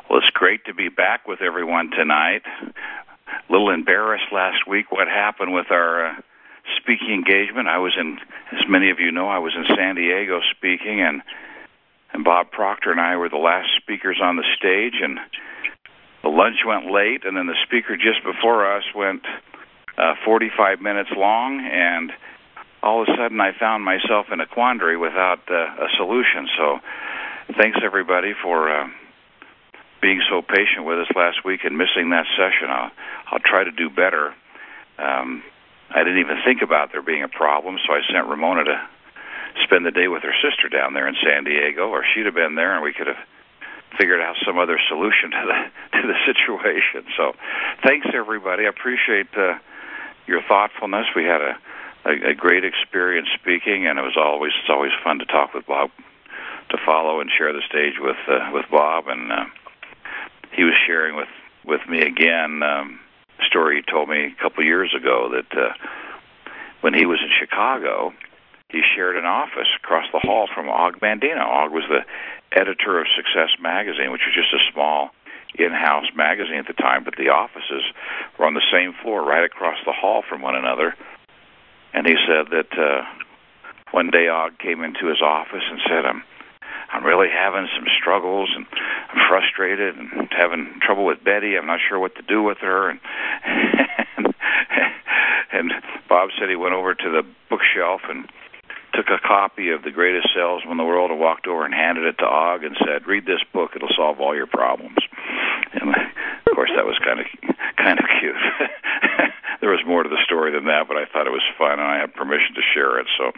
Well, it's great to be back with everyone tonight. A little embarrassed last week what happened with our speaking engagement. As many of you know, I was in San Diego speaking, and Bob Proctor and I were the last speakers on the stage, and the lunch went late, and then the speaker just before us went 45 minutes long, and all of a sudden I found myself in a quandary without a solution. So thanks, everybody, for being so patient with us last week and missing that session. I'll try to do better. I didn't even think about there being a problem, so I sent Ramona to spend the day with her sister down there in San Diego, or she'd have been there and we could have figured out some other solution to the situation. So thanks, everybody. I appreciate your thoughtfulness. We had a great experience speaking, and it's always fun to talk with Bob, to follow and share the stage with Bob. And he was sharing with me again a story he told me a couple years ago that when he was in Chicago, he shared an office across the hall from Og Mandino. Og was the editor of Success Magazine, which was just a small in-house magazine at the time, but the offices were on the same floor right across the hall from one another. And he said that one day Og came into his office and said, I'm really having some struggles, and I'm frustrated and having trouble with Betty. I'm not sure what to do with her. And Bob said he went over to the bookshelf and took a copy of The Greatest Salesman in the World and walked over and handed it to Og and said, "Read this book; it'll solve all your problems." And of course, that was kind of cute. There was more to the story than that, but I thought it was fun, and I had permission to share it. So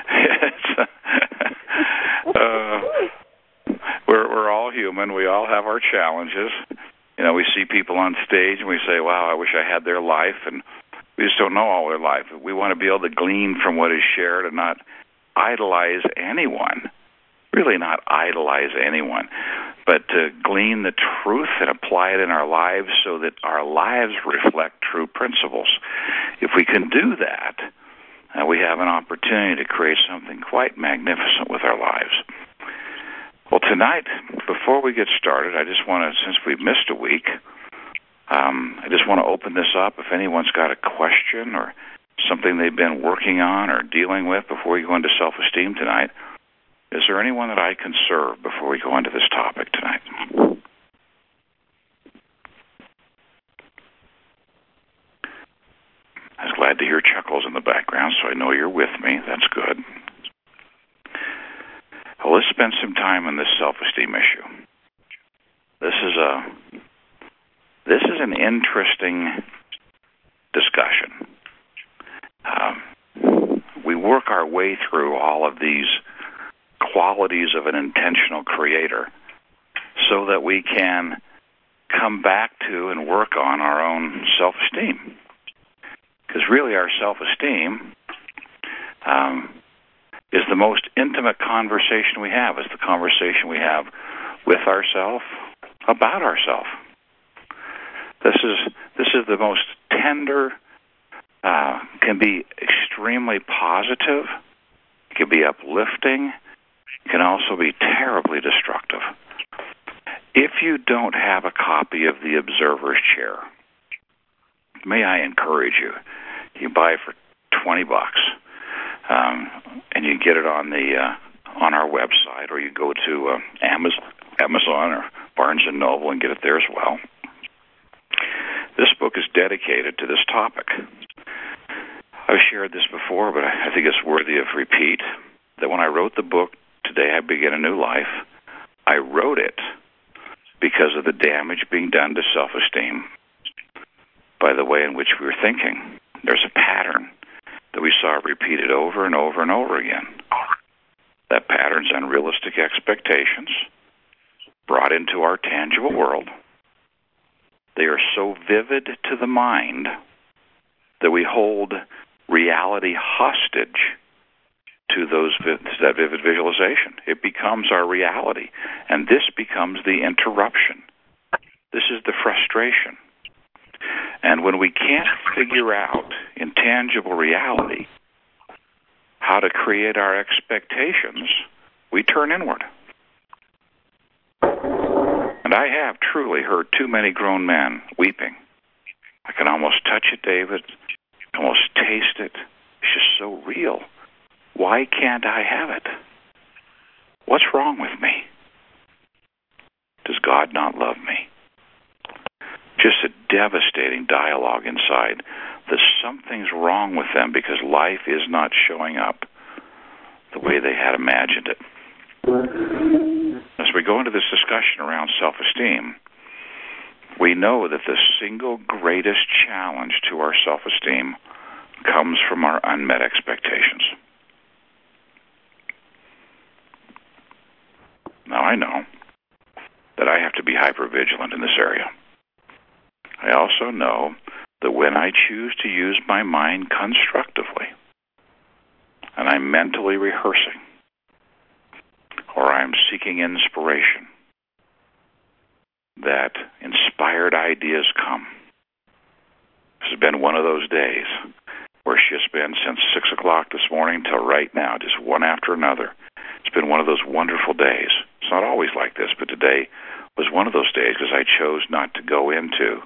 we're all human. We all have our challenges. You know, we see people on stage and we say, "Wow, I wish I had their life," and we just don't know all their life. We want to be able to glean from what is shared and not idolize anyone. Really not idolize anyone, but to glean the truth and apply it in our lives so that our lives reflect true principles. If we can do that, we have an opportunity to create something quite magnificent with our lives. Well, tonight, before we get started, I just want to, since we've missed a week, I just want to open this up. If anyone's got a question or something they've been working on or dealing with before we go into self-esteem tonight, is there anyone that I can serve before we go into this topic tonight? I was glad to hear chuckles in the background, so I know you're with me. That's good. Well, let's spend some time on this self-esteem issue. This is an interesting discussion. We work our way through all of these qualities of an intentional creator so that we can come back to and work on our own self-esteem. Because really our self-esteem is the most intimate conversation we have. It's the conversation we have with ourselves, about ourselves. This is the most tender, can be extremely positive, it can be uplifting, it can also be terribly destructive. If you don't have a copy of The Observer's Chair, may I encourage you, you buy it for $20, and you get it on our website, or you go to Amazon or Barnes & Noble and get it there as well. This book is dedicated to this topic. I've shared this before, but I think it's worthy of repeat, that when I wrote the book, Today I Begin a New Life, I wrote it because of the damage being done to self-esteem by the way in which we were thinking. There's a pattern that we saw repeated over and over and over again. That pattern's unrealistic expectations brought into our tangible world. They are so vivid to the mind that we hold reality hostage to that vivid visualization. It becomes our reality, and this becomes the interruption. This is the frustration. And when we can't figure out in tangible reality how to create our expectations, we turn inward. And I have truly heard too many grown men weeping. I can almost touch it, David. I can almost taste it. It's just so real. Why can't I have it? What's wrong with me? Does God not love me? Just a devastating dialogue inside that something's wrong with them because life is not showing up the way they had imagined it. As we go into this discussion around self-esteem, we know that the single greatest challenge to our self-esteem comes from our unmet expectations. Now, I know that I have to be hypervigilant in this area. I also know that when I choose to use my mind constructively, and I'm mentally rehearsing, or I'm seeking inspiration, that inspired ideas come. This has been one of those days where it's just been since 6 o'clock this morning till right now, just one after another. It's been one of those wonderful days. It's not always like this, but today was one of those days because I chose not to go into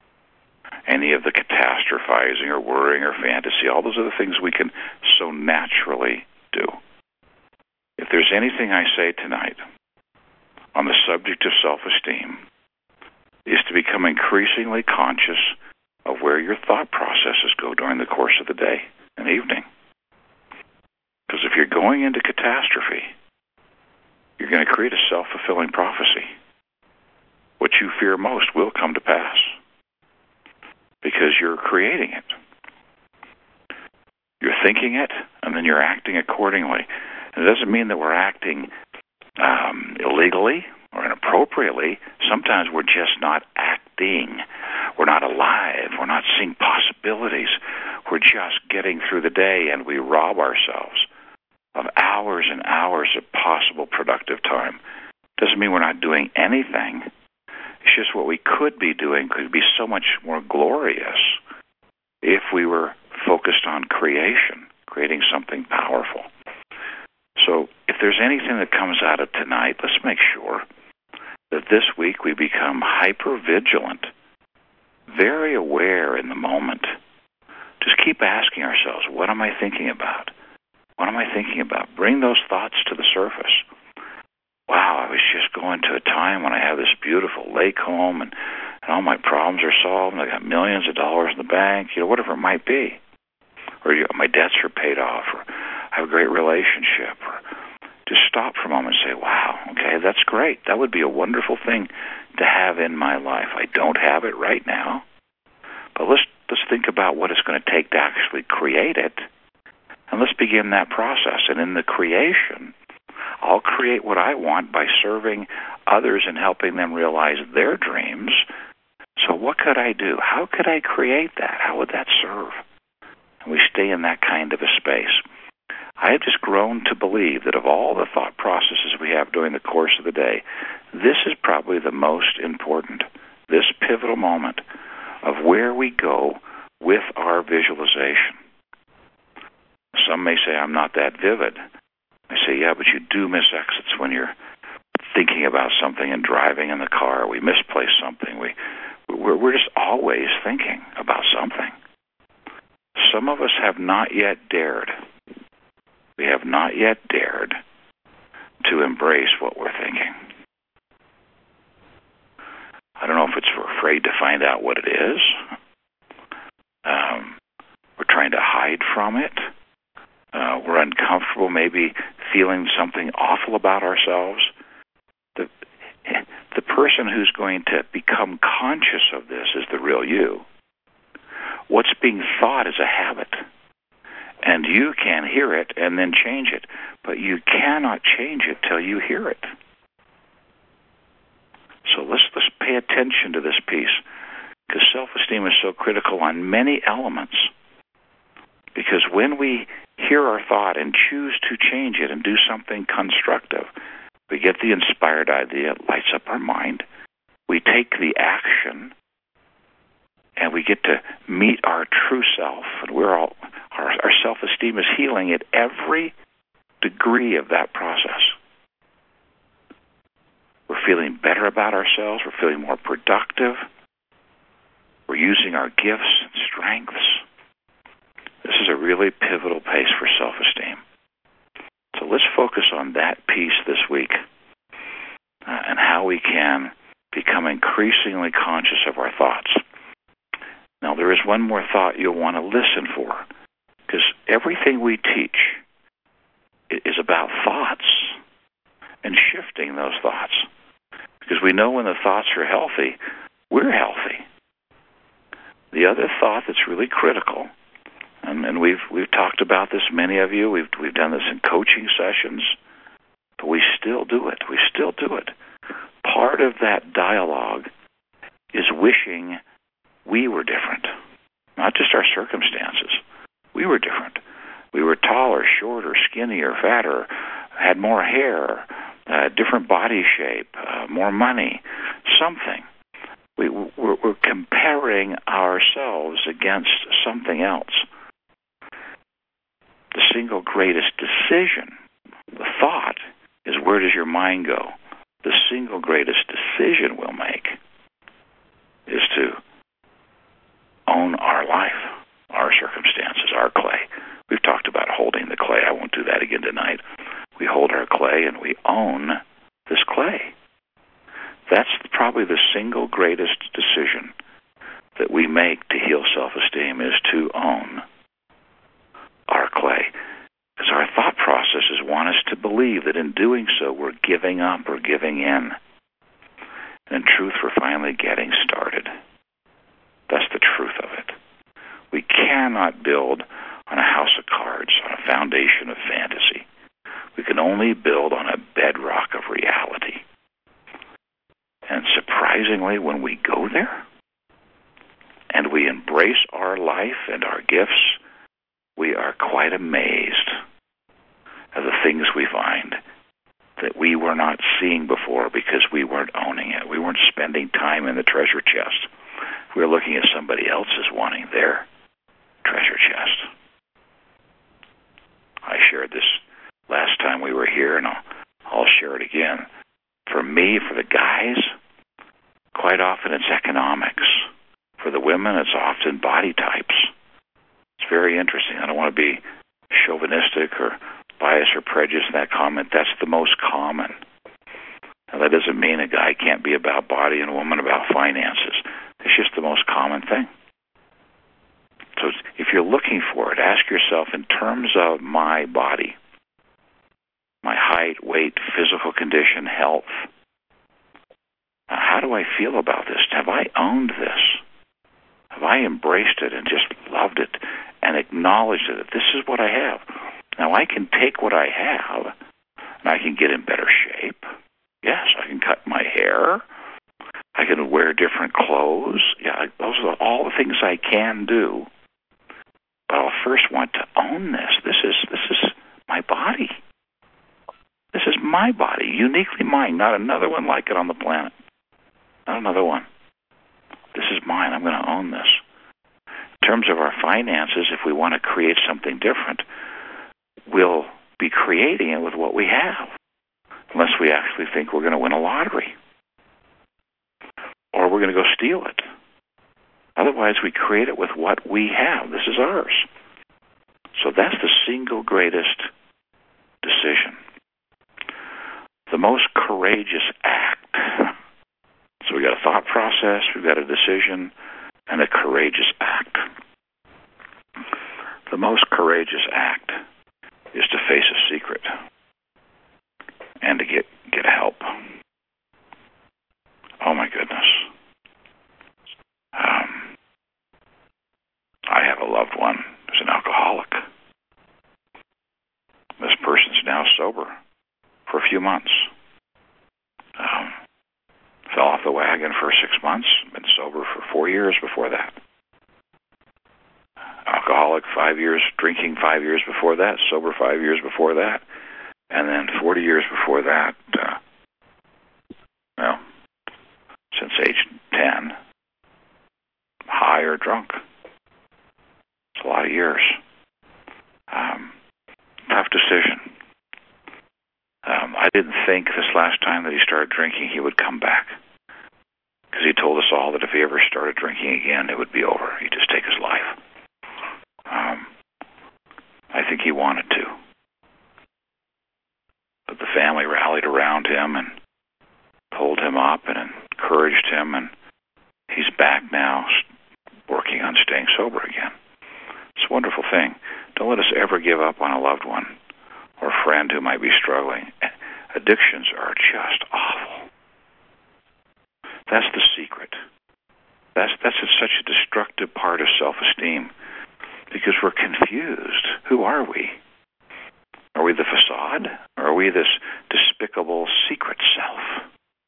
any of the catastrophizing or worrying or fantasy, all those other things we can so naturally do. If there's anything I say tonight on the subject of self-esteem, is to become increasingly conscious of where your thought processes go during the course of the day and evening. Because if you're going into catastrophe, you're going to create a self-fulfilling prophecy. What you fear most will come to pass because you're creating it. You're thinking it, and then you're acting accordingly. And it doesn't mean that we're acting illegally or inappropriately. Sometimes we're just not acting. We're not alive. We're not seeing possibilities. We're just getting through the day, and we rob ourselves of hours and hours of possible productive time. Doesn't mean we're not doing anything. It's just what we could be doing could be so much more glorious if we were focused on creation, creating something powerful. So if there's anything that comes out of tonight, let's make sure that this week we become hyper-vigilant, very aware in the moment. Just keep asking ourselves, what am I thinking about? What am I thinking about? Bring those thoughts to the surface. Wow, I was just going to a time when I have this beautiful lake home and all my problems are solved and I got millions of dollars in the bank, whatever it might be. Or my debts are paid off, or I have a great relationship. Or just stop for a moment and say, wow, okay, that's great. That would be a wonderful thing to have in my life. I don't have it right now, but let's think about what it's going to take to actually create it. And let's begin that process. And in the creation, I'll create what I want by serving others and helping them realize their dreams. So what could I do? How could I create that? How would that serve? And we stay in that kind of a space. I have just grown to believe that of all the thought processes we have during the course of the day, this is probably the most important, this pivotal moment of where we go with our visualization. Some may say, I'm not that vivid. I say, yeah, but you do miss exits when you're thinking about something and driving in the car. We misplace something. We're just always thinking about something. Some of us have not yet dared. We have not yet dared to embrace what we're thinking. I don't know if it's we're afraid to find out what it is. We're trying to hide from it. We're uncomfortable, maybe feeling something awful about ourselves. The person who's going to become conscious of this is the real you. What's being thought is a habit. And you can hear it and then change it. But you cannot change it till you hear it. So let's pay attention to this piece. Because self-esteem is so critical on many elements. Because when we hear our thought and choose to change it and do something constructive, we get the inspired idea, it lights up our mind. We take the action, and we get to meet our true self. And our self-esteem is healing at every degree of that process. We're We're feeling better about ourselves. We're feeling more productive. We're using our gifts and strengths. This is a really pivotal pace for self-esteem. So let's focus on that piece this week and how we can become increasingly conscious of our thoughts. Now, there is one more thought you'll want to listen for, because everything we teach is about thoughts and shifting those thoughts. Because we know when the thoughts are healthy, we're healthy. The other thought that's really critical, and we've talked about this, many of you, we've done this in coaching sessions, but we still do it. We still do it. Part of that dialogue is wishing we were different, not just our circumstances. We were different. We were taller, shorter, skinnier, fatter, had more hair, different body shape, more money, something. We're comparing ourselves against something else. The single greatest decision, the thought, is where does your mind go? The single greatest decision we'll make is to own our life, our circumstances, our clay. We've talked about holding the clay. I won't do that again tonight. We hold our clay and we own this clay. That's probably the single greatest decision that we make to heal self-esteem, is to own our clay. Because our thought processes want us to believe that in doing so, we're giving up or giving in. And in truth, we're finally getting started. That's the truth of it. We cannot build on a house of cards, on a foundation of fantasy. We can only build on a bedrock of reality. And surprisingly, when we go there and we embrace our life and our gifts, we are quite amazed at the things we find that we were not seeing before because we weren't owning it. We weren't spending time in the treasure chest. We were looking at somebody else's wanting their treasure chest. I shared this last time we were here, and I'll share it again. For me, for the guys, quite often it's economics. For the women, it's often body types. It's very interesting. I don't want to be chauvinistic or biased or prejudiced in that comment. That's the most common. Now, that doesn't mean a guy can't be about body and a woman about finances. It's just the most common thing. So if you're looking for it, ask yourself, in terms of my body, my height, weight, physical condition, health, how do I feel about this? Have I owned this? Have I embraced it and just loved it and acknowledged it? This is what I have. Now, I can take what I have and I can get in better shape. Yes, I can cut my hair. I can wear different clothes. Yeah, those are all the things I can do. But I'll first want to own this. This is my body. This is my body, uniquely mine, not another one like it on the planet. Not another one. This is mine. I'm going to own this. In terms of our finances, if we want to create something different, we'll be creating it with what we have, unless we actually think we're going to win a lottery. Or we're going to go steal it. Otherwise, we create it with what we have. This is ours. So that's the single greatest decision. The most courageous act. So we got a thought process, we've got a decision, and a courageous act. The most courageous act is to face a secret and to get help. Oh my goodness. I have a loved one who's an alcoholic. This person's now sober for a few months. Fell off the wagon for 6 months, been sober for 4 years before that. Alcoholic 5 years, drinking 5 years before that, sober 5 years before that, and then 40 years before that, since age 10, high or drunk. It's a lot of years. Tough decision. I didn't think this last time that he started drinking he would come back, because he told us all that if he ever started drinking again, it would be over. He'd just take his life. I think he wanted to. But the family rallied around him and pulled him up and encouraged him, and he's back now working on staying sober again. It's a wonderful thing. Don't let us ever give up on a loved one or a friend who might be struggling. Addictions are just awful. That's the secret. That's such a destructive part of self-esteem, because we're confused. Who are we? Are we the facade? Or are we this despicable secret self?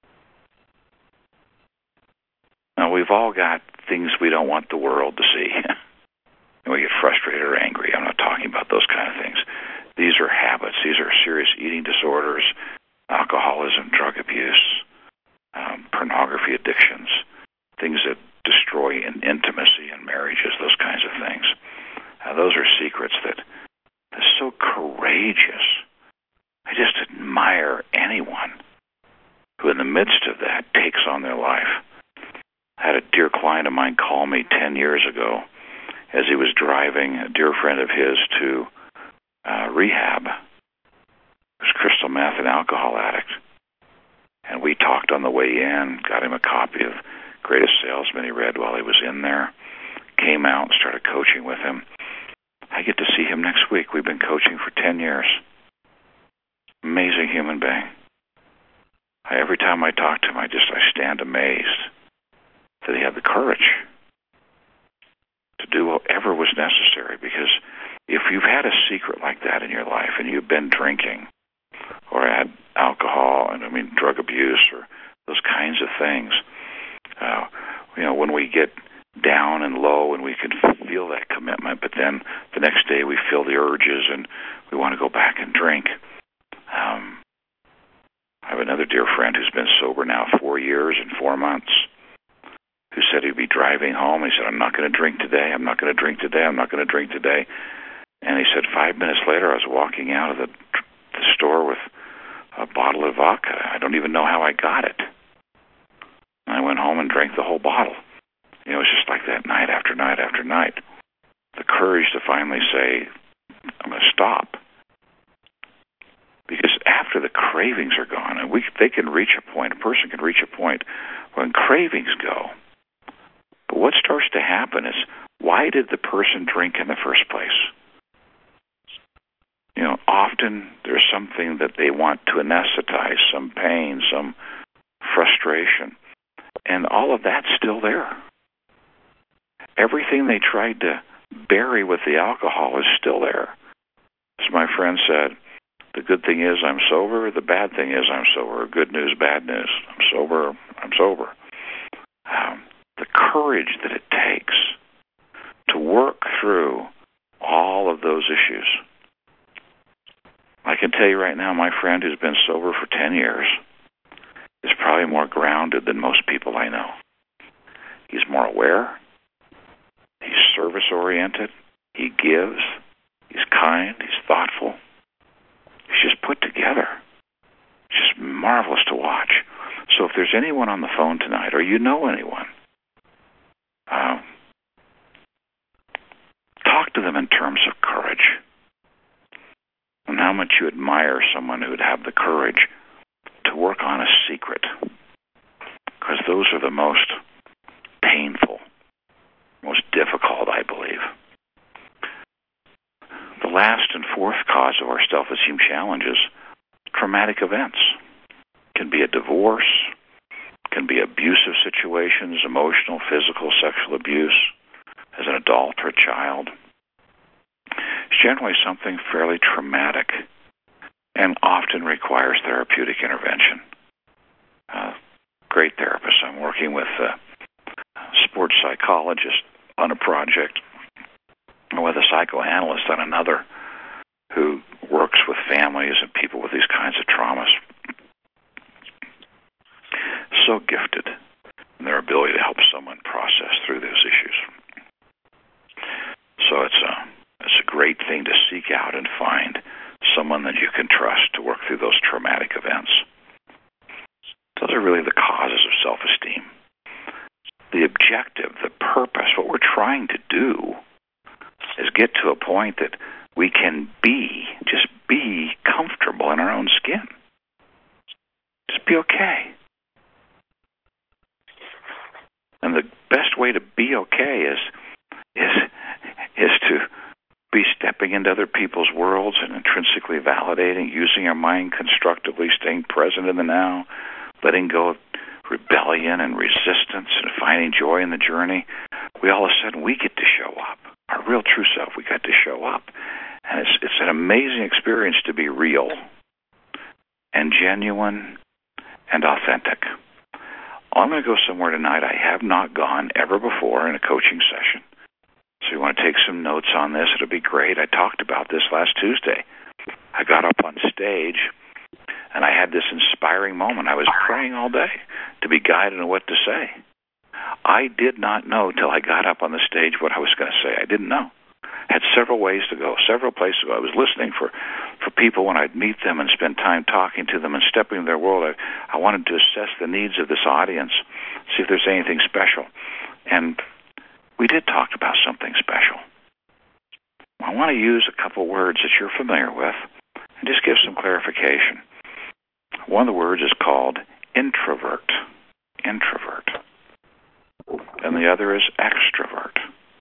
Now, we've all got things we don't want the world to see. And we get frustrated or angry. I'm not talking about those kind of things. These are habits. These are serious eating disorders, alcoholism, drug abuse, pornography addictions, things that destroy intimacy and marriages, those kinds of things. Those are secrets that are so courageous. I just admire anyone who in the midst of that takes on their life. I had a dear client of mine call me 10 years ago as he was driving a dear friend of his to rehab. He was crystal meth and alcohol addict. And we talked on the way in, got him a copy of Greatest Salesman he read while he was in there, came out and started coaching with him. I get to see him next week. We've been coaching for 10 years. Amazing human being. Every time I talk to him, I stand amazed that he had the courage to do whatever was necessary. Because if you've had a secret like that in your life and you've been drinking or had alcohol and drug abuse or those kinds of things, when we get down and low and we can feel that commitment, but then the next day we feel the urges and we want to go back and drink. I have another dear friend who's been sober now 4 years and 4 months, who said he'd be driving home. He said, I'm not going to drink today. I'm not going to drink today. I'm not going to drink today. And he said 5 minutes later, I was walking out of the store with a bottle of vodka. I don't even know how I got it. And I went home and drank the whole bottle. It was just like that night after night after night. The courage to finally say, I'm going to stop. Because after the cravings are gone, and they can reach a point, a person can reach a point when cravings go. But what starts to happen is, why did the person drink in the first place? Often there's something that they want to anesthetize, some pain, some frustration. And all of that's still there. Everything they tried to bury with the alcohol is still there. As my friend said, the good thing is I'm sober, the bad thing is I'm sober. Good news, bad news. I'm sober, I'm sober. The courage that it takes to work through all of those issues. I can tell you right now, my friend who's been sober for 10 years is probably more grounded than most people I know. He's more aware. He's service-oriented. He gives. He's kind. He's thoughtful. He's just put together. It's just marvelous to watch. So if there's anyone on the phone tonight, or you know anyone, talk to them in terms of courage and how much you admire someone who would have the courage to work on a secret, because those are the most painful, most difficult, I believe. The last and fourth cause of our self-esteem challenges, traumatic events. Can be a divorce, can be abusive situations, emotional, physical, sexual abuse as an adult or a child. It's generally something fairly traumatic and often requires therapeutic intervention. Great therapist. I'm working with a sports psychologist on a project, and with a psychoanalyst on another, who works with families and people with these kinds of traumas. So gifted in their ability to help someone process through those issues. So it's a great thing to seek out and find someone that you can trust to work through those traumatic events. Those are really the causes of self-esteem. The objective, the purpose, what we're trying to do is get to a point that we can just be comfortable in our own skin. Just be okay. And the best way to be okay is to be stepping into other people's worlds and intrinsically validating, using our mind constructively, staying present in the now, letting go of rebellion and resistance and finding joy in the journey. All of a sudden we get to show up. Our real true self, we got to show up. And it's an amazing experience to be real and genuine and authentic. I'm going to go somewhere tonight I have not gone ever before in a coaching session. So you want to take some notes on this, it'll be great. I talked about this last Tuesday. I got up on stage and I had this inspiring moment. I was praying all day to be guided on what to say. I did not know till I got up on the stage what I was going to say. I didn't know. I had several ways to go, several places to go. I was listening for people when I'd meet them and spend time talking to them and stepping into their world. I wanted to assess the needs of this audience, see if there's anything special. And we did talk about something special. I want to use a couple words that you're familiar with and just give some clarification. One of the words is called introvert. Introvert. And the other is extrovert.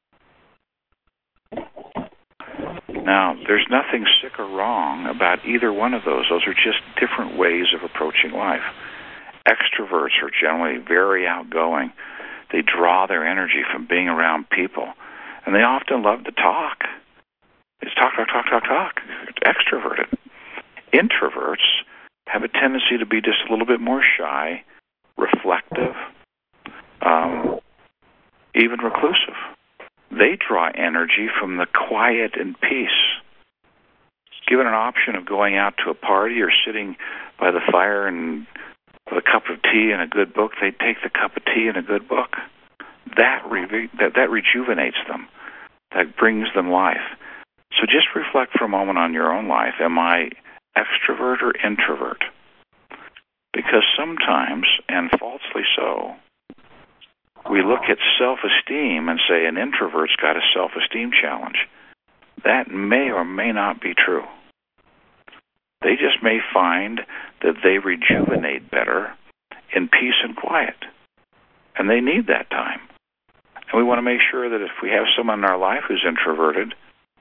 Now, there's nothing sick or wrong about either one of those. Those are just different ways of approaching life. Extroverts are generally very outgoing. They draw their energy from being around people. And they often love to talk. It's talk. Extroverted. Introverts have a tendency to be just a little bit more shy, reflective, even reclusive. They draw energy from the quiet and peace. Given an option of going out to a party or sitting by the fire and with a cup of tea and a good book, they take the cup of tea and a good book. That rejuvenates them. That brings them life. So just reflect for a moment on your own life. Am I extrovert or introvert? Because sometimes, and falsely so, we look at self-esteem and say an introvert's got a self-esteem challenge. That may or may not be true. They just may find that they rejuvenate better in peace and quiet. And they need that time. And we want to make sure that if we have someone in our life who's introverted,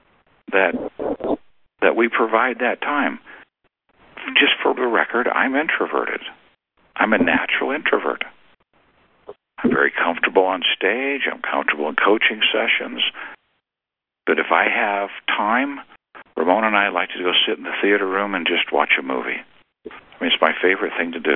that we provide that time. Just for the record, I'm introverted. I'm a natural introvert. I'm very comfortable on stage. I'm comfortable in coaching sessions. But if I have time, Ramona and I like to go sit in the theater room and just watch a movie. I mean, it's my favorite thing to do.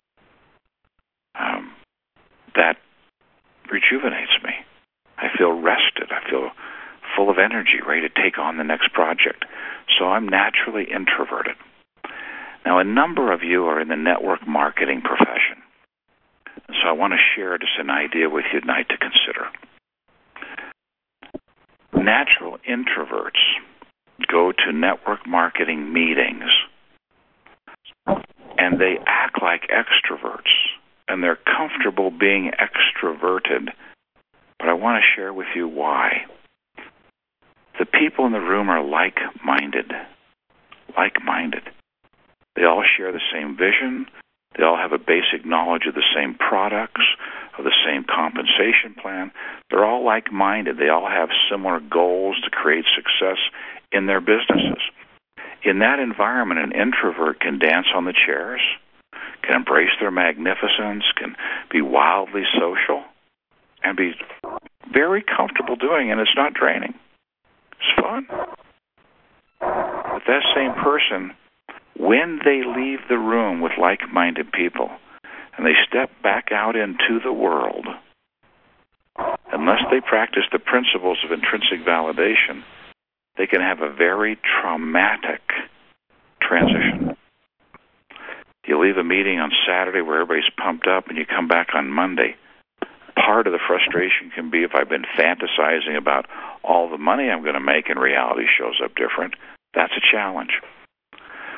That rejuvenates me. I feel rested. I feel full of energy, ready to take on the next project. So I'm naturally introverted. Now, a number of you are in the network marketing profession. So I want to share just an idea with you tonight to consider. Natural introverts go to network marketing meetings and they act like extroverts and they're comfortable being extroverted. But I want to share with you why. The people in the room are like-minded. Like-minded. They all share the same vision. They all have a basic knowledge of the same products, of the same compensation plan. They're all like-minded. They all have similar goals to create success in their businesses. In that environment, an introvert can dance on the chairs, can embrace their magnificence, can be wildly social, and be very comfortable doing it, and it's not draining. It's fun. But that same person, when they leave the room with like-minded people and they step back out into the world, unless they practice the principles of intrinsic validation, they can have a very traumatic transition. You leave a meeting on Saturday where everybody's pumped up and you come back on Monday. Part of the frustration can be if I've been fantasizing about all the money I'm going to make and reality shows up different. That's a challenge.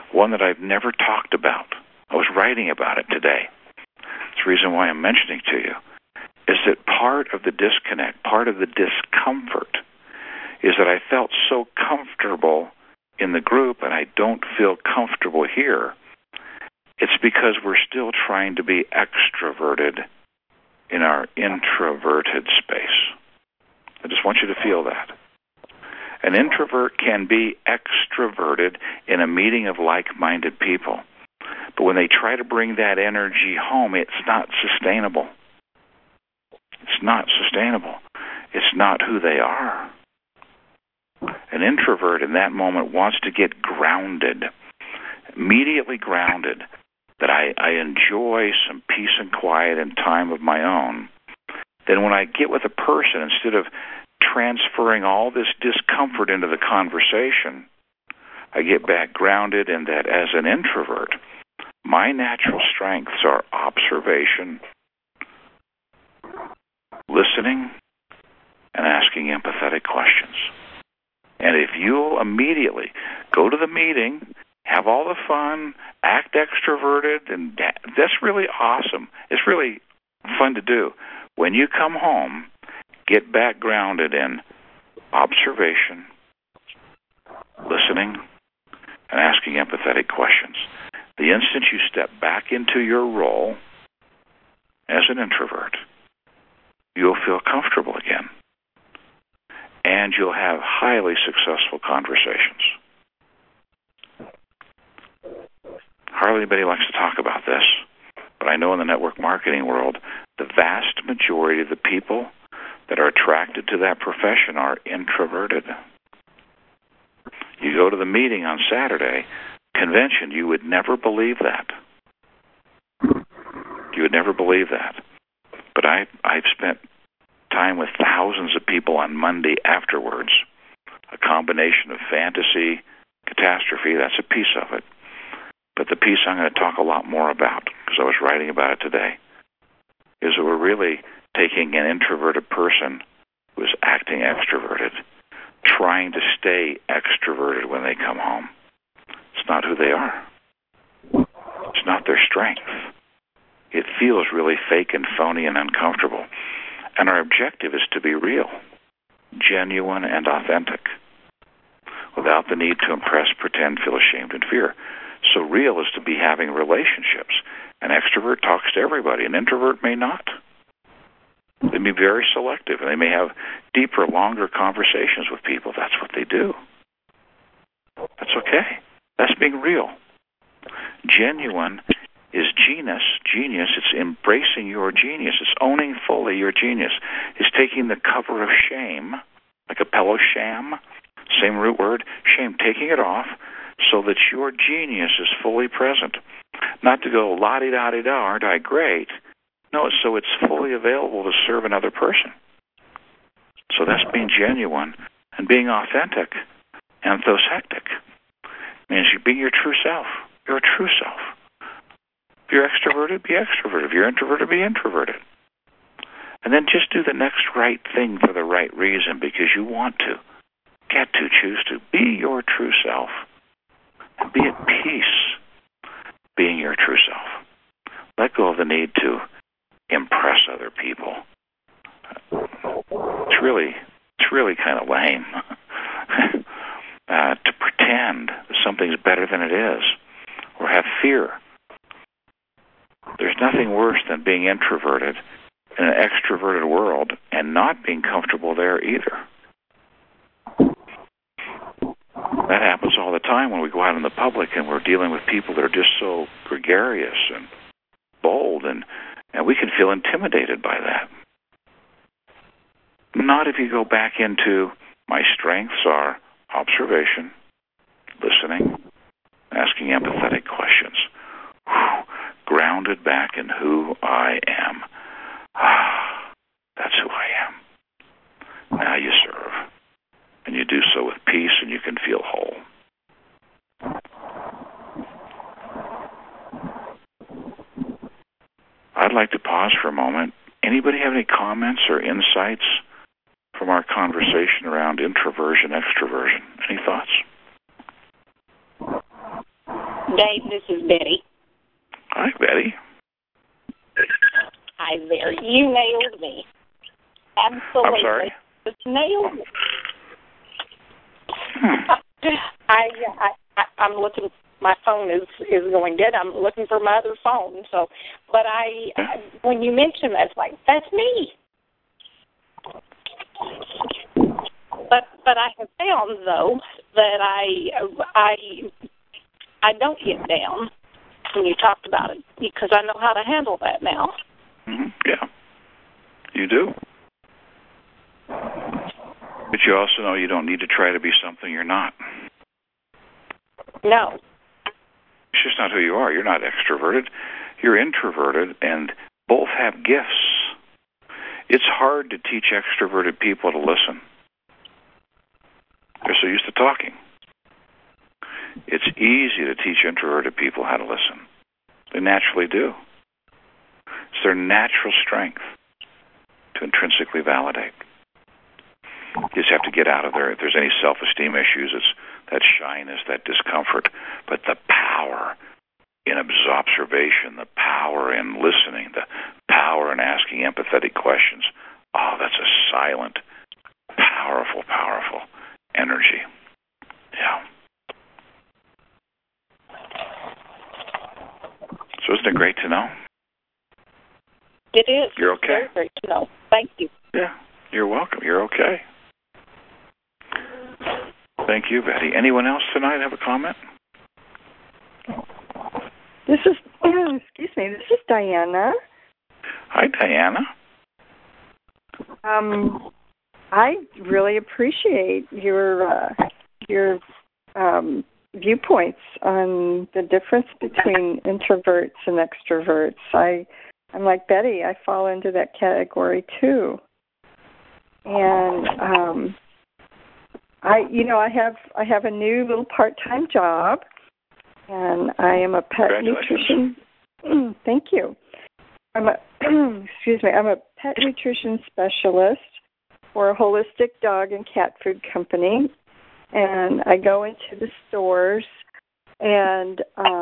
one that I've never talked about. I was writing about it today. It's the reason why I'm mentioning to you, is that part of the disconnect, part of the discomfort, is that I felt so comfortable in the group and I don't feel comfortable here. It's because we're still trying to be extroverted in our introverted space. I just want you to feel that. An introvert can be extroverted in a meeting of like-minded people. But when they try to bring that energy home, it's not sustainable. It's not sustainable. It's not who they are. An introvert in that moment wants to get grounded, immediately grounded, that I enjoy some peace and quiet and time of my own. Then when I get with a person, instead of transferring all this discomfort into the conversation, I get back grounded in that as an introvert, my natural strengths are observation, listening, and asking empathetic questions. And if you'll immediately go to the meeting, have all the fun, act extroverted, and that's really awesome. It's really fun to do. When you come home, get back grounded in observation, listening, and asking empathetic questions. The instant you step back into your role as an introvert, you'll feel comfortable again. And you'll have highly successful conversations. Hardly anybody likes to talk about this, but I know in the network marketing world, the vast majority of the people that are attracted to that profession are introverted. You go to the meeting on Saturday, convention, you would never believe that. You would never believe that. But I've spent time with thousands of people on Monday afterwards. A combination of fantasy, catastrophe, that's a piece of it. But the piece I'm going to talk a lot more about, because I was writing about it today, is that we're really taking an introverted person who is acting extroverted, trying to stay extroverted when they come home. It's not who they are. It's not their strength. It feels really fake and phony and uncomfortable. And our objective is to be real, genuine, and authentic, without the need to impress, pretend, feel ashamed, and fear. So real is to be having relationships. An extrovert talks to everybody. An introvert may not. They may be very selective, and they may have deeper, longer conversations with people. That's what they do. That's okay. That's being real. Genuine is genius. It's embracing your genius. It's owning fully your genius. It's taking the cover of shame, like a pillow sham, same root word, shame, taking it off so that your genius is fully present. Not to go la-di-da-di-da, aren't I great? No, so it's fully available to serve another person. So that's being genuine. And being authentic, anthosectic, means you being your true self. Your true self. If you're extroverted, be extroverted. If you're introverted, be introverted. And then just do the next right thing for the right reason, because you want to, get to, choose to. Be your true self. And be at peace being your true self. Let go of the need to impress other people. It's really kind of lame to pretend that something's better than it is, or have fear. There's nothing worse than being introverted in an extroverted world and not being comfortable there either. That happens all the time when we go out in the public and we're dealing with people that are just so gregarious and bold, and we can feel intimidated by that. Not if you go back into my strengths are observation, listening, asking empathetic questions. Grounded back in who I am. That's who I am. Now you serve. And you do so with peace, and you can feel whole. I'd like to pause for a moment. Anybody have any comments or insights from our conversation around introversion, extroversion? Any thoughts? Dave, this is Betty. Hi, Betty. Hi there. You nailed me. Absolutely. I'm sorry? Just nailed me. I'm looking. My phone is going dead. I'm looking for my other phone. So, but when you mentioned that, it's like, that's me. But I have found though that I don't get down when you talked about it because I know how to handle that now. Mm-hmm. Yeah, you do. But you also know you don't need to try to be something you're not. No. It's just not who you are. You're not extroverted. You're introverted, and both have gifts. It's hard to teach extroverted people to listen. They're so used to talking. It's easy to teach introverted people how to listen. They naturally do. It's their natural strength to intrinsically validate. You just have to get out of there. If there's any self-esteem issues, it's that shyness, that discomfort. But the power in observation, the power in listening, the power in asking empathetic questions, that's a silent, powerful, powerful energy. Yeah. So isn't it great to know? It is. You're okay. Very great to know. Thank you. Yeah, you're welcome. You're okay. Thank you, Betty. Anyone else tonight have a comment? This is Diana. Hi, Diana. I really appreciate your viewpoints on the difference between introverts and extroverts. I'm like Betty. I fall into that category too. And I have a new little part-time job, and I am a pet nutrition. Thank you. I'm a pet nutrition specialist for a holistic dog and cat food company, and I go into the stores and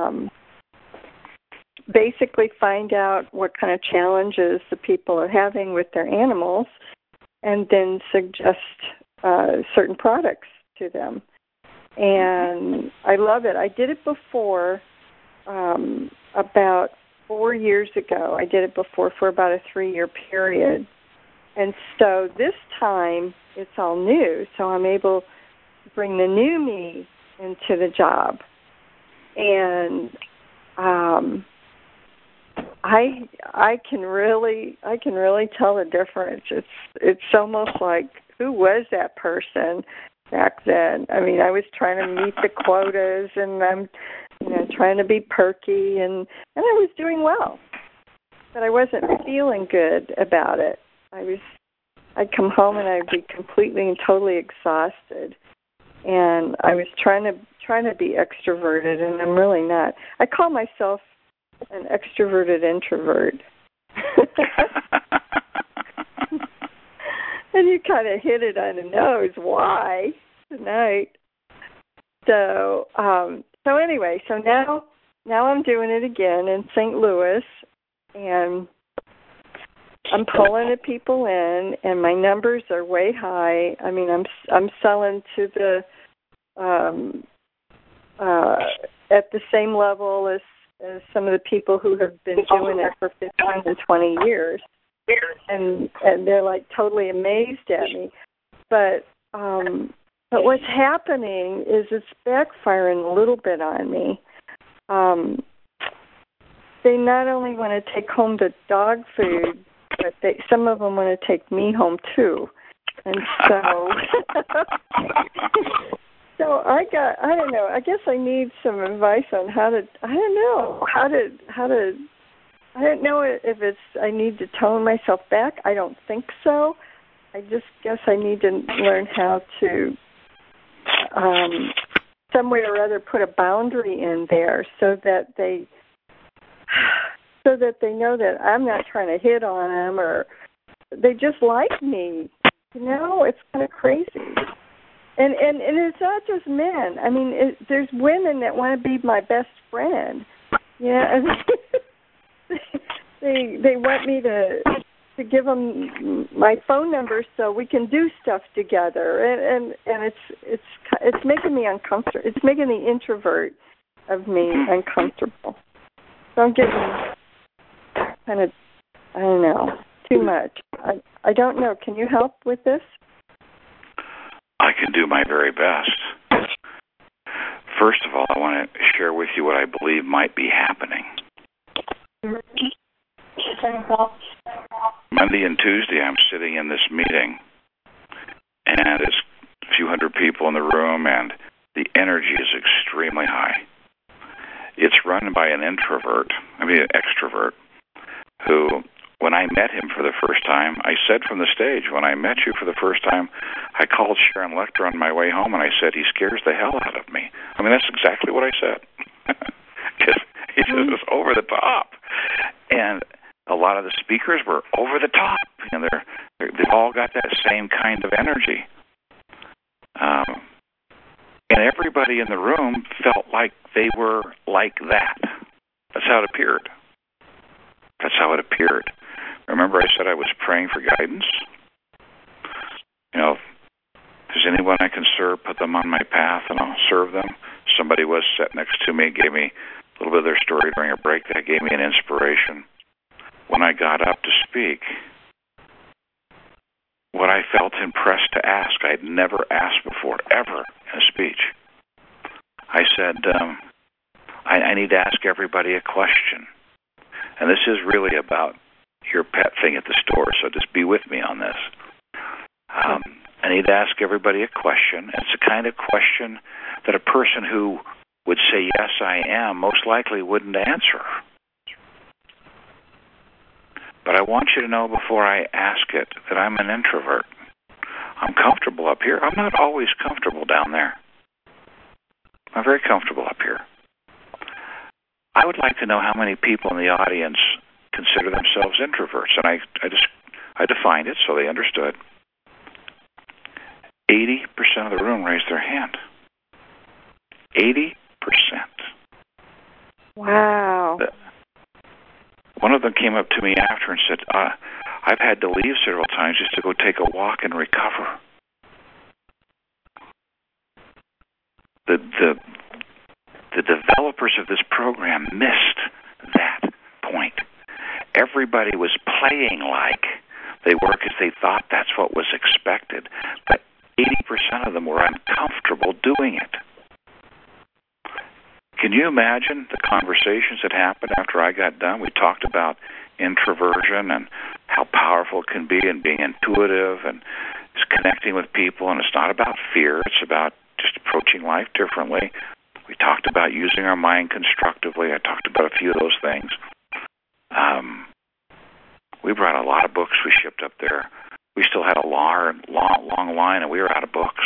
basically find out what kind of challenges the people are having with their animals, and then suggest certain products to them. And I love it. I did it before about 4 years ago. I did it before for about a 3-year period. And so this time it's all new, so I'm able to bring the new me into the job. And I can really tell the difference. It's almost like, who was that person back then? I mean, I was trying to meet the quotas, and I'm trying to be perky, and I was doing well, but I wasn't feeling good about it. I'd come home and I'd be completely and totally exhausted, and I was trying to be extroverted, and I'm really not. I call myself an extroverted introvert. And you kind of hit it on the nose. Why tonight? So anyway, so now I'm doing it again in St. Louis, and I'm pulling the people in, and my numbers are way high. I mean, I'm selling to the at the same level as some of the people who have been doing it for 15 and 20 years. And they're like totally amazed at me. But what's happening is it's backfiring a little bit on me. They not only want to take home the dog food, but some of them want to take me home too. And so so I don't know, I guess I need some advice on I don't know if I need to tone myself back. I don't think so. I just guess I need to learn how to, some way or other, put a boundary in there so that they know that I'm not trying to hit on them, or they just like me. It's kind of crazy. And it's not just men. I mean, there's women that want to be my best friend. Yeah, they want me to give them my phone number so we can do stuff together. And it's making me uncomfortable. It's making the introvert of me uncomfortable. So I'm getting kind of, I don't know, too much. I don't know. Can you help with this? I can do my very best. First of all, I want to share with you what I believe might be happening. Monday and Tuesday, I'm sitting in this meeting, and there's a few hundred people in the room, and the energy is extremely high. It's run by an extrovert, who, when I met him for the first time, I said from the stage, when I met you for the first time, I called Sharon Lechter on my way home, and I said, he scares the hell out of me. I mean, that's exactly what I said. Because he said it was over the top. And a lot of the speakers were over the top, and they've all got that same kind of energy. And everybody in the room felt like they were like that. That's how it appeared. Remember I said I was praying for guidance? You know, if there's anyone I can serve, put them on my path, and I'll serve them. Somebody was sat next to me, gave me a little bit of their story during a break. That gave me an inspiration. When I got up to speak, what I felt impressed to ask, I'd never asked before, ever, in a speech. I said, I need to ask everybody a question. And this is really about your pet thing at the store, so just be with me on this. I need to ask everybody a question. It's the kind of question that a person who would say, yes, I am, most likely wouldn't answer. But I want you to know before I ask it that I'm an introvert. I'm comfortable up here. I'm not always comfortable down there. I'm very comfortable up here. I would like to know how many people in the audience consider themselves introverts. And I defined it so they understood. 80% of the room raised their hand. 80%. Wow. One of them came up to me after and said, I've had to leave several times just to go take a walk and recover. The developers of this program missed that point. Everybody was playing like they were because they thought that's what was expected. But 80% of them were uncomfortable doing it. Can you imagine the conversations that happened after I got done? We talked about introversion and how powerful it can be and being intuitive and just connecting with people. And it's not about fear. It's about just approaching life differently. We talked about using our mind constructively. I talked about a few of those things. We brought a lot of books we shipped up there. We still had a long line, and we were out of books.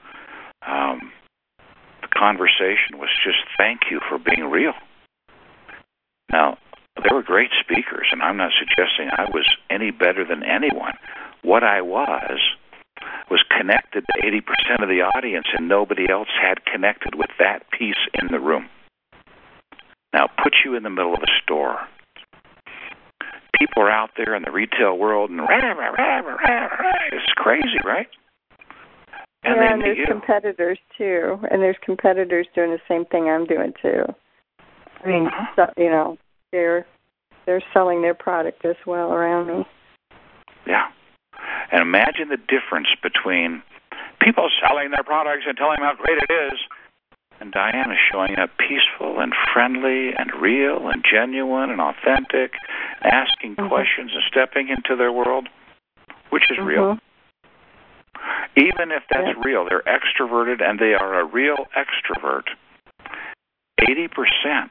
The conversation was just thank you for being real. Now, they were great speakers, and I'm not suggesting I was any better than anyone. What I was connected to 80% of the audience, and nobody else had connected with that piece in the room. Now, put you in the middle of a store. People are out there in the retail world, and it's crazy, right? And there's competitors, too. And there's competitors doing the same thing I'm doing, too. I mean, they're selling their product as well around me. Yeah. And imagine the difference between people selling their products and telling them how great it is, and Diana showing up peaceful and friendly and real and genuine and authentic, asking questions and stepping into their world, which is real. Even if that's real, they're extroverted and they are a real extrovert. 80%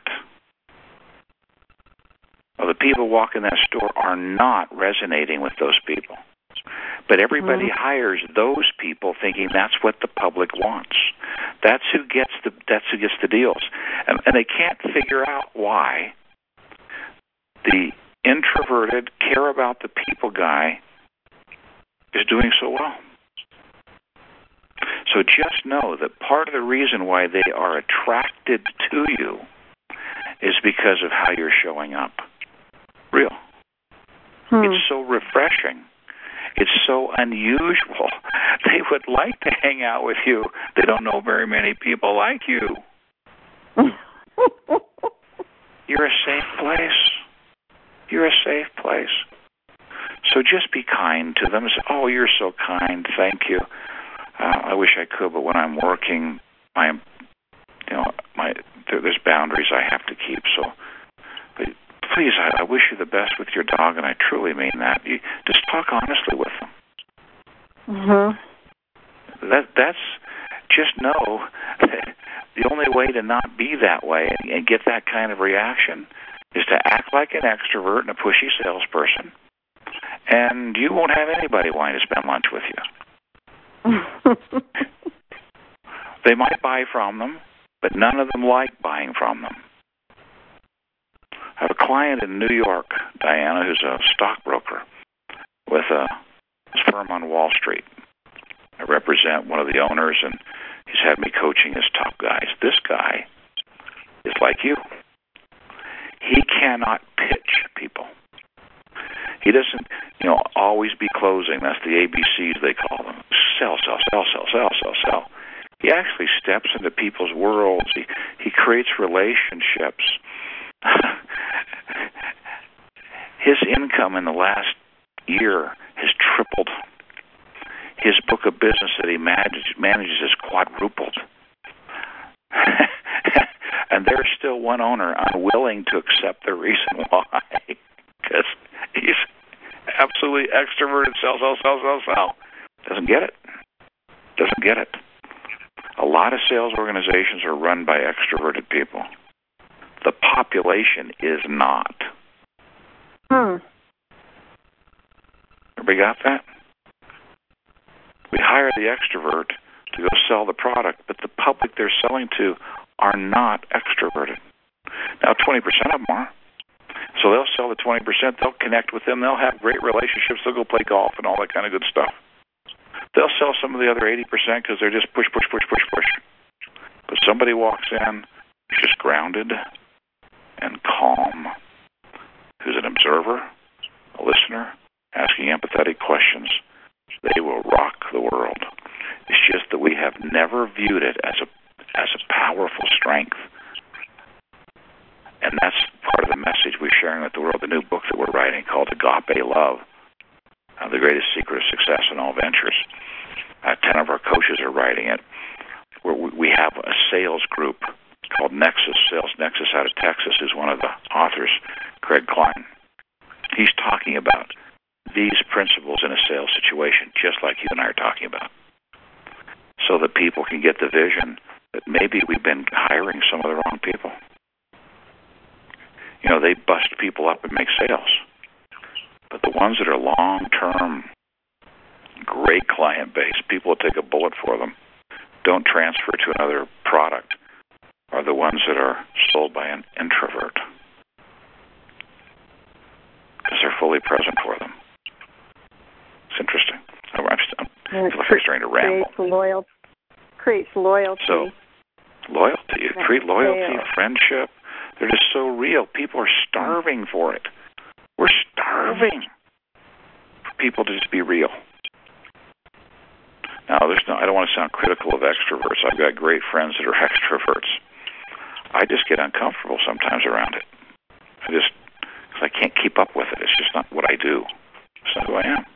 of the people walking that store are not resonating with those people. But everybody hires those people thinking that's what the public wants. That's who gets the deals. And they can't figure out why the introverted, care about the people guy is doing so well. So just know that part of the reason why they are attracted to you is because of how you're showing up. Real. It's so refreshing. It's so unusual. They would like to hang out with you. They don't know very many people like you. You're a safe place. You're a safe place. So just be kind to them. Say, oh, you're so kind. Thank you. I wish I could, but when I'm working, there's boundaries I have to keep. So, but please, I wish you the best with your dog, and I truly mean that. You just talk honestly with them. That's just know that the only way to not be that way and get that kind of reaction is to act like an extrovert and a pushy salesperson, and you won't have anybody wanting to spend lunch with you. They might buy from them, but none of them like buying from them. I have a client in New York, Diana, who's a stockbroker with a firm on Wall Street. I represent one of the owners, and he's had me coaching his top guys. This guy is like you. He cannot pitch people. He doesn't, always be closing. That's the ABCs they call them. Sell, sell, sell, sell, sell, sell, sell. He actually steps into people's worlds. He creates relationships. His income in the last year has tripled. His book of business that he manages has quadrupled. And there's still one owner unwilling to accept the reason why. Because he's absolutely extroverted, sell. Doesn't get it. A lot of sales organizations are run by extroverted people. The population is not. Everybody got that? We hire the extrovert to go sell the product, but the public they're selling to are not extroverted. Now, 20% of them are. So they'll sell the 20%. They'll connect with them. They'll have great relationships. They'll go play golf and all that kind of good stuff. They'll sell some of the other 80% because they're just push. But somebody walks in who's just grounded and calm, who's an observer, a listener, asking empathetic questions. They will rock the world. It's just that we have never viewed it as a powerful strength. And that's part of the message we're sharing with the world, the new book that we're writing called Agape Love, The Greatest Secret of Success in All Ventures. 10 of our coaches are writing it. We have a sales group called Nexus, Sales Nexus out of Texas, who's one of the authors, Craig Klein. He's talking about these principles in a sales situation, just like you and I are talking about, so that people can get the vision that maybe we've been hiring some of the wrong people. They bust people up and make sales. But the ones that are long-term, great client base, people will take a bullet for them, don't transfer to another product, are the ones that are sold by an introvert. Because they're fully present for them. It's interesting. I feel like I'm starting to ramble. Creates loyalty. So, loyalty. You treat loyalty, friendship. They're just so real. People are starving for it. We're starving for people to just be real. Now, I don't want to sound critical of extroverts. I've got great friends that are extroverts. I just get uncomfortable sometimes around it. Because I can't keep up with it. It's just not what I do. It's not who I am.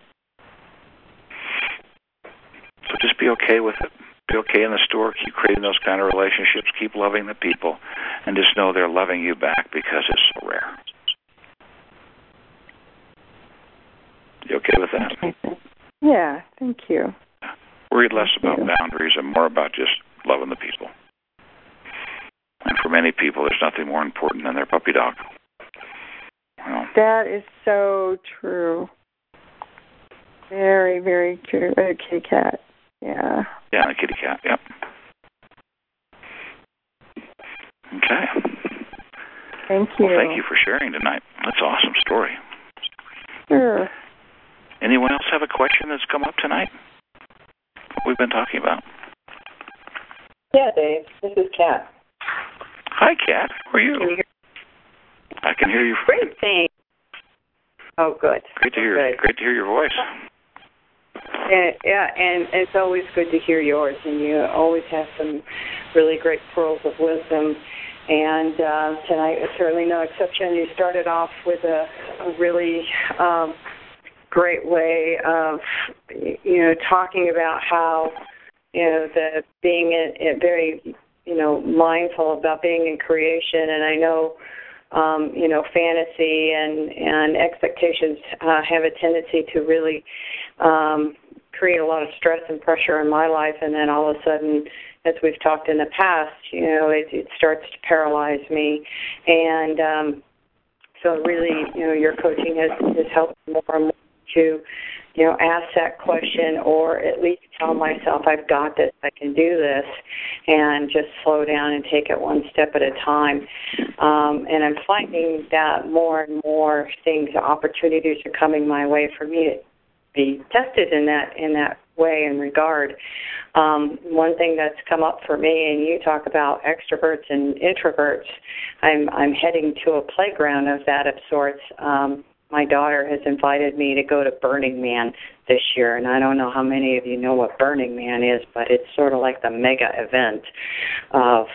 So just be okay with it. Be okay in the store. Keep creating those kind of relationships. Keep loving the people. And just know they're loving you back because it's so rare. You okay with that? Yeah, thank you. Worry less about boundaries and more about just loving the people. And for many people, there's nothing more important than their puppy dog. That is so true. Very, very true. A kitty cat. Yeah. Yeah, a kitty cat. Yep. Okay. Thank you. Well, thank you for sharing tonight. That's an awesome story. Sure. Anyone else have a question that's come up tonight? What we've been talking about? Yeah, Dave. This is Kat. Hi, Kat. How are you? Can you hear? I can hear you. Great, thanks. Oh, good. Great to hear. Good. Great to hear your voice. Yeah, and it's always good to hear yours, and you always have some really great pearls of wisdom. And tonight is certainly no exception. You started off with a really great way of, talking about how, the being very, mindful about being in creation. And I know, fantasy and expectations have a tendency to really create a lot of stress and pressure in my life, and then all of a sudden, as we've talked in the past, it starts to paralyze me. And so really, your coaching has helped more and more to, ask that question, or at least tell myself, I've got this, I can do this, and just slow down and take it one step at a time. And I'm finding that more and more opportunities are coming my way for me to be tested in that way and regard. One thing that's come up for me, and you talk about extroverts and introverts, I'm heading to a playground of that of sorts. My daughter has invited me to go to Burning Man this year, and I don't know how many of you know what Burning Man is, but it's sort of like the mega event of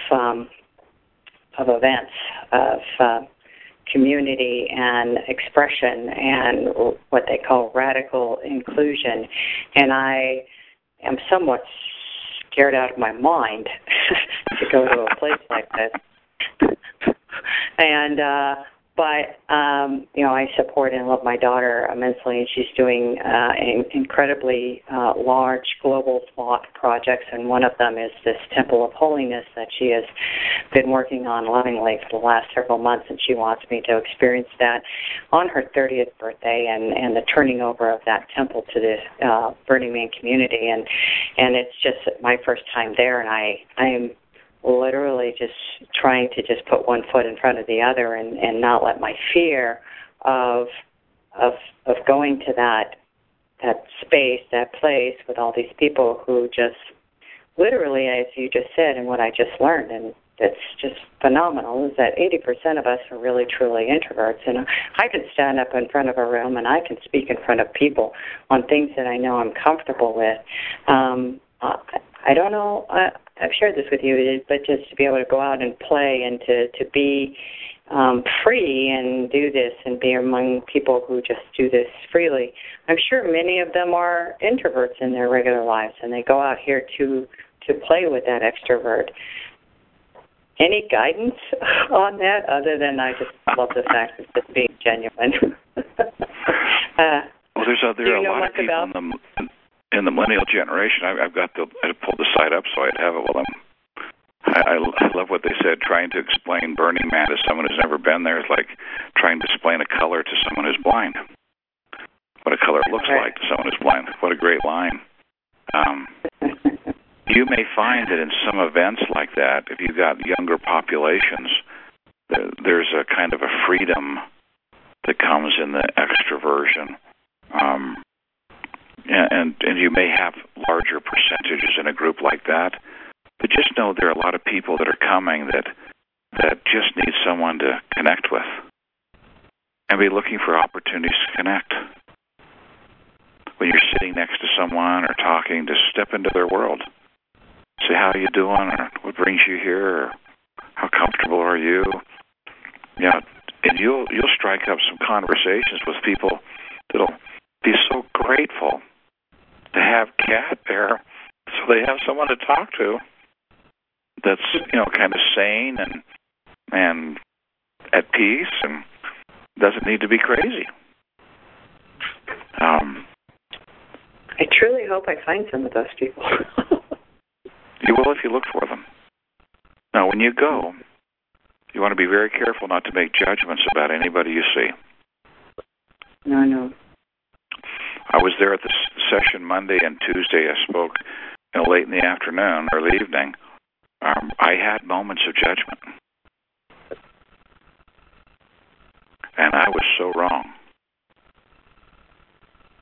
events, of community and expression and what they call radical inclusion. And I am somewhat scared out of my mind to go to a place like this. And but I support and love my daughter immensely, and she's doing incredibly large global thought projects, and one of them is this Temple of Holiness that she has been working on lovingly for the last several months, and she wants me to experience that on her 30th birthday and the turning over of that temple to the Burning Man community, and it's just my first time there, and I am literally just trying to just put one foot in front of the other and not let my fear of going to that space, that place with all these people who just literally, as you just said, and what I just learned, and that's just phenomenal, is that 80% of us are really truly introverts. And I can stand up in front of a room and I can speak in front of people on things that I know I'm comfortable with. I don't know, I've shared this with you, but just to be able to go out and play and to be free and do this and be among people who just do this freely. I'm sure many of them are introverts in their regular lives, and they go out here to play with that extrovert. Any guidance on that other than I just love the fact of just being genuine? Well, there are a lot of people in the millennial generation. I pulled the site up so I'd have it while I love what they said. Trying to explain Burning Man to someone who's never been there is like trying to explain a color to someone who's blind. What a color looks like to someone who's blind. What a great line. You may find that in some events like that, if you've got younger populations, there's a kind of a freedom that comes in the extroversion. And you may have larger percentages in a group like that, but just know there are a lot of people that are coming that just need someone to connect with and be looking for opportunities to connect. When you're sitting next to someone or talking, just step into their world. Say, how are you doing, or what brings you here, or how comfortable are you? And you'll strike up some conversations with people that'll be so grateful to have Kat there, so they have someone to talk to that's kind of sane and at peace and doesn't need to be crazy. I truly hope I find some of those people. You will if you look for them. Now, when you go, you want to be very careful not to make judgments about anybody you see. No. I was there at the session Monday and Tuesday. I spoke late in the afternoon, early evening. I had moments of judgment. And I was so wrong.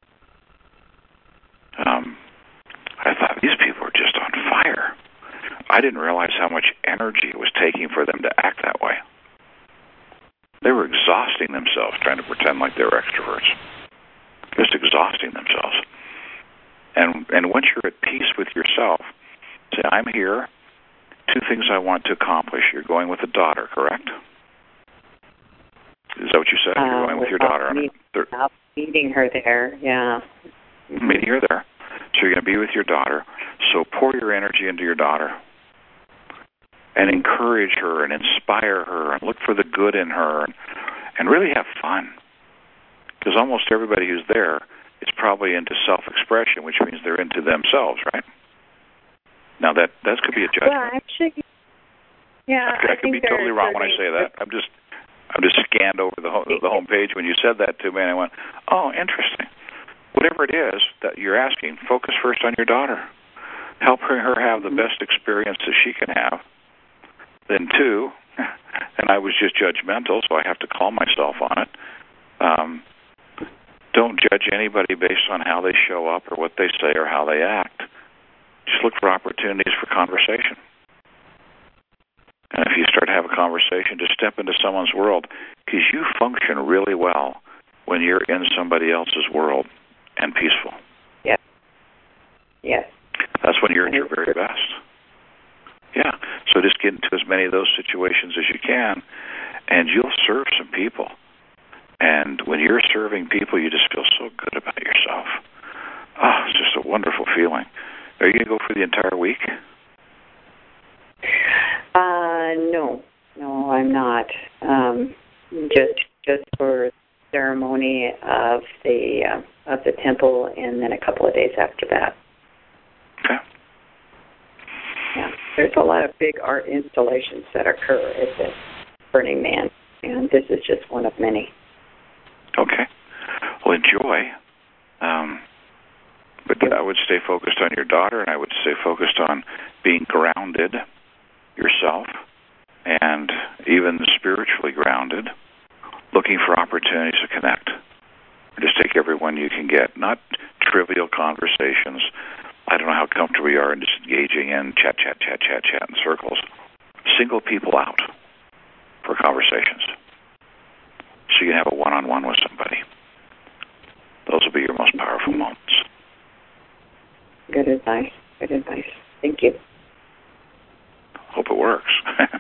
I thought, these people are just on fire. I I didn't realize how much energy it was taking for them to act that way. They were exhausting themselves trying to pretend like they were extroverts. Just exhausting themselves. And once you're at peace with yourself, say, I'm here, 2 things I want to accomplish. You're going with a daughter, correct? Is that what you said? You're going with your daughter. Meeting her there, yeah. Meeting her there. So you're going to be with your daughter. So pour your energy into your daughter and encourage her and inspire her and look for the good in her and really have fun. Because almost everybody who's there is probably into self-expression, which means they're into themselves, right? Now that could be a judgment. Well, actually, yeah, I could be totally wrong when I say that. I'm just scanned over the home page when you said that to me, and I went, oh, interesting. Whatever it is that you're asking, focus first on your daughter. Help her have the best experience that she can have. Then 2, and I was just judgmental, so I have to call myself on it. Don't judge anybody based on how they show up or what they say or how they act. Just look for opportunities for conversation. And if you start to have a conversation, just step into someone's world, because you function really well when you're in somebody else's world and peaceful. Yeah. Yes. That's when you're at your very best. Yeah. So just get into as many of those situations as you can, and you'll serve some people. And when you're serving people, you just feel so good about yourself. Oh, it's just a wonderful feeling. Are you going to go for the entire week? No, I'm not. Just for ceremony of the temple, and then a couple of days after that. Okay. Yeah, there's a lot of big art installations that occur at the Burning Man, and this is just one of many. Okay. Well, enjoy. But I would stay focused on your daughter, and I would stay focused on being grounded yourself, and even spiritually grounded, looking for opportunities to connect. Just take everyone you can get, not trivial conversations. I don't know how comfortable you are in just engaging in chat in circles. Single people out for conversations, so you can have a one-on-one with somebody. Those will be your most powerful moments. Good advice. Thank you. Hope it works.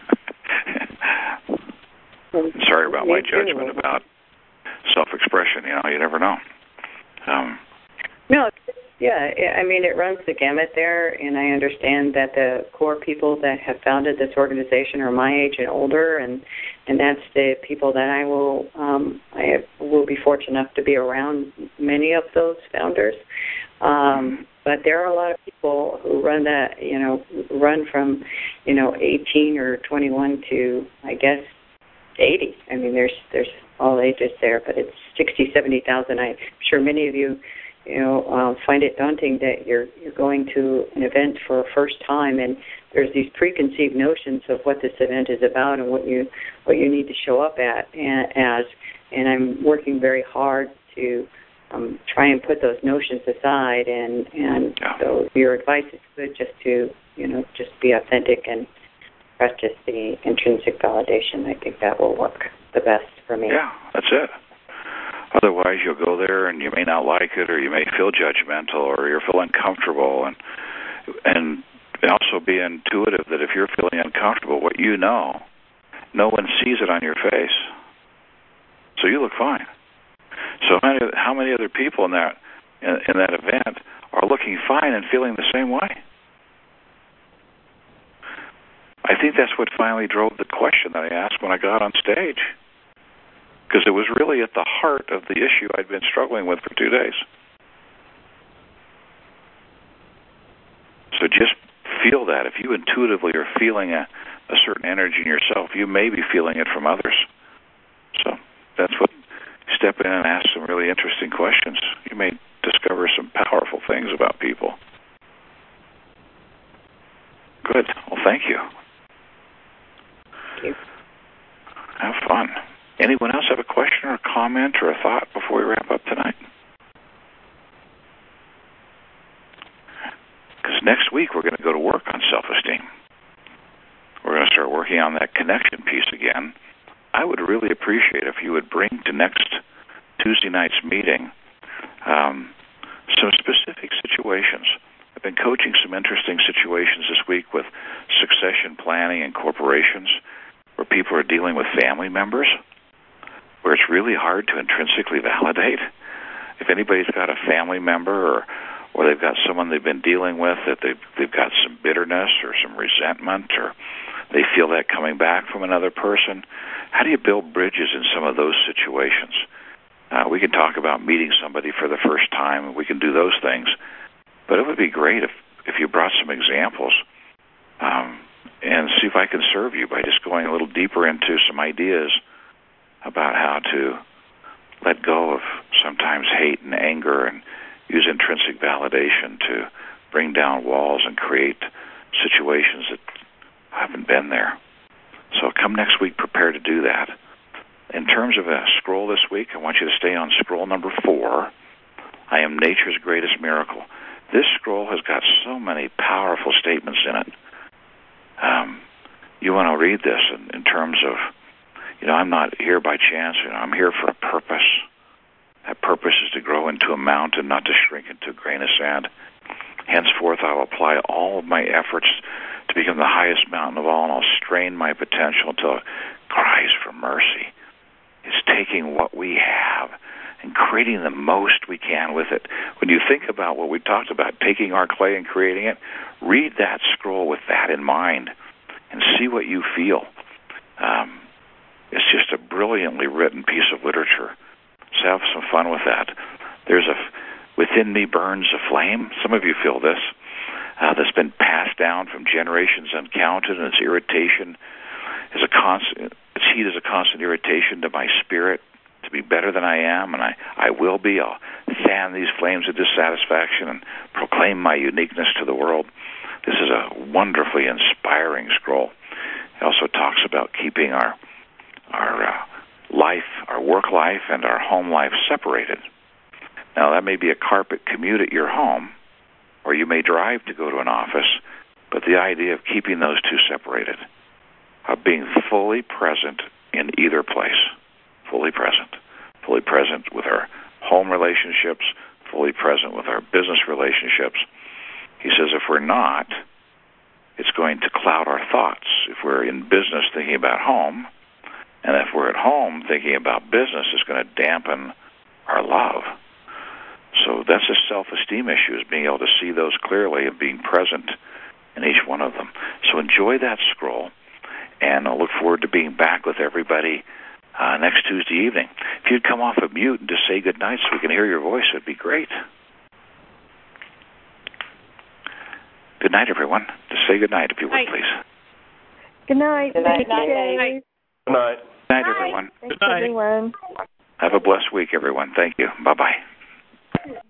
Sorry about my judgment about self-expression. You never know. No, yeah, I mean, it runs the gamut there, and I understand that the core people that have founded this organization are my age and older, and that's the people that I will be fortunate enough to be around many of those founders. But there are a lot of people who run that, run from, 18 or 21 to, I guess, 80. I mean, there's all ages there, but it's 60, 70,000. I'm sure many of you, find it daunting that you're going to an event for a first time, and there's these preconceived notions of what this event is about and what you need to show up as. And I'm working very hard to try and put those notions aside, and so your advice is good, just to just be authentic and practice the intrinsic validation. I think that will work the best for me. Yeah, that's it. Otherwise, you'll go there and you may not like it, or you may feel judgmental, or you'll feel uncomfortable, and also be intuitive that if you're feeling uncomfortable, what no one sees it on your face, so you look fine. So how many other people in that event are looking fine and feeling the same way? I think that's what finally drove the question that I asked when I got on stage, because it was really at the heart of the issue I'd been struggling with for 2 days. So just feel that. If you intuitively are feeling a certain energy in yourself, you may be feeling it from others. So that's what, step in and ask some really interesting questions. You may discover some powerful things about people. Good. Well, thank you. Thank you. Have fun. Anyone else have a question or a comment or a thought before we wrap up tonight? Because next week we're going to go to work on self-esteem. start working on that connection piece again, I would really appreciate if you would bring to next Tuesday night's meeting some specific situations. I've been coaching some interesting situations this week with succession planning in corporations where people are dealing with family members, where it's really hard to intrinsically validate. If anybody's got a family member or they've got someone they've been dealing with that they've got some bitterness or some resentment, or they feel that coming back from another person, how do you build bridges in some of those situations? We can talk about meeting somebody for the first time. We can do those things. But it would be great if you brought some examples and see if I can serve you by just going a little deeper into some ideas about how to let go of sometimes hate and anger and use intrinsic validation to bring down walls and create situations that haven't been there. So come next week prepared to do that. In terms of a scroll this week, I want you to stay on scroll number 4. I am nature's greatest miracle. This scroll has got so many powerful statements in it. You want to read this in terms of, I'm not here by chance. I'm here for a purpose. That purpose is to grow into a mountain, not to shrink into a grain of sand. Henceforth, I will apply all of my efforts to become the highest mountain of all, and I'll strain my potential until it cries for mercy. It's taking what we have and creating the most we can with it. When you think about what we talked about, taking our clay and creating it, read that scroll with that in mind and see what you feel. It's just a brilliantly written piece of literature. So have some fun with that. Within me burns a flame. Some of you feel this. That's been passed down from generations uncounted, and its irritation is its heat is a constant irritation to my spirit to be better than I am, and I will be. I'll fan these flames of dissatisfaction and proclaim my uniqueness to the world. This is a wonderfully inspiring scroll. It also talks about keeping our life, our work life, and our home life separated. Now, that may be a carpet commute at your home, or you may drive to go to an office, but the idea of keeping those two separated, of being fully present in either place, fully present with our home relationships, fully present with our business relationships. He says if we're not, it's going to cloud our thoughts. If we're in business thinking about home, and if we're at home thinking about business, it's going to dampen our love. So that's a self-esteem issue, is being able to see those clearly and being present in each one of them. So enjoy that scroll, and I'll look forward to being back with everybody next Tuesday evening. If you'd come off of mute and just say good night so we can hear your voice, it'd be great. Good night, everyone. Just say good night, if you would, please. Good night. Good night. Good night. Good night. Good night, everyone. Thanks, everyone. Have a blessed week, everyone. Thank you. Bye-bye.